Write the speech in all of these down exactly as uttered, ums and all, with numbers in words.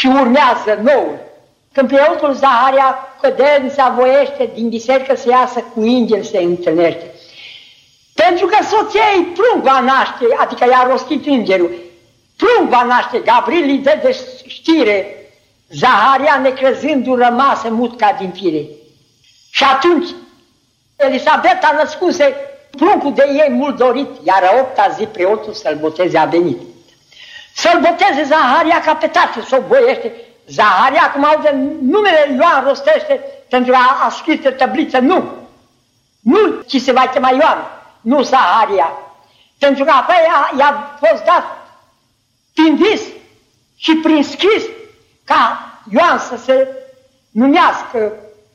și urmează noul. Când preotul Zaharia Cădelnița voiește din biserică să iasă cu îngeri se întâlnește. Pentru că soția ei prunc va naște, adică i-a rostit îngerul, prunc va naște, Gabriel îi dă de știre, Zaharia necrezându-l rămase mut ca din fire. Și atunci Elisabeta născuse pruncul de ei mult dorit, iar a opta zi preotul să-l boteze a venit. Să-l boteze Zaharia ca pe tatăl, să o voiește. Zaharia, acum aude, numele Ioan rostește pentru a, a scris pe tăbliță, nu. Nu, ci se va chema Ioan, nu Zaharia. Pentru că apoi i-a fost dat prin vis și prin scris ca Ioan să se numească.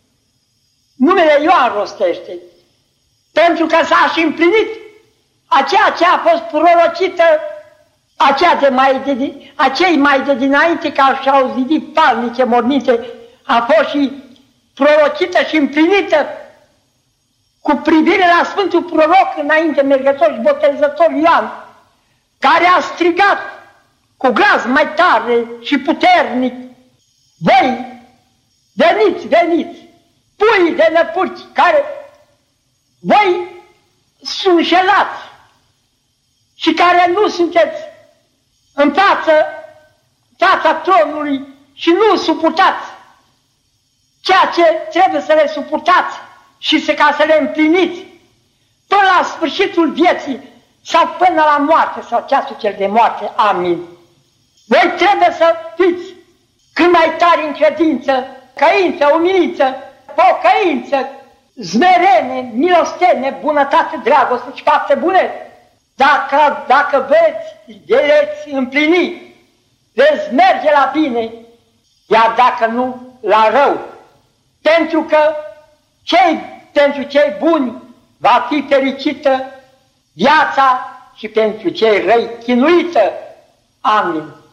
Numele Ioan rostește. Pentru că s-a și împlinit aceea ce a fost prorocită, aceea de mai de, acei mai de dinainte care și-au zidit palnice morminte, a fost și prorocită și împlinită cu privire la Sfântul Proroc înainte mergător și botezător Ioan, care a strigat cu glas mai tare și puternic: voi, veniți, veniți, pui de năpurci, care voi sunt înșelați și care nu sunteți în față, fața tronului și nu suportați ceea ce trebuie să le suportați și să, ca să le împliniți până la sfârșitul vieții sau până la moarte sau ceasul cel de moarte. Amin. Voi trebuie să fiți cât mai tari în credință, căință, umilință, pocăință, zmerenie, milostenie, bunătate, dragoste și fapte bune. Dacă, dacă veți, veți împlini, veți merge la bine, iar dacă nu, la rău. Pentru că cei, pentru cei buni va fi fericită viața și pentru cei răi chinuită. Amin.